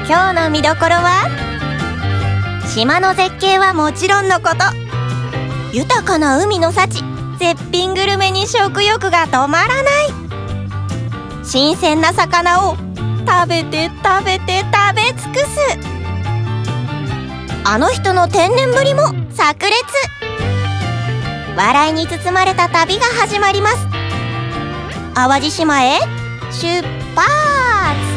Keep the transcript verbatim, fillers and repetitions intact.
今日の見どころは、島の絶景はもちろんのこと、豊かな海の幸、絶品グルメに食欲が止まらない。新鮮な魚を食べて食べて食べ尽くす。あの人の天然ぶりも炸裂。笑いに包まれた旅が始まります。淡路島へ出発。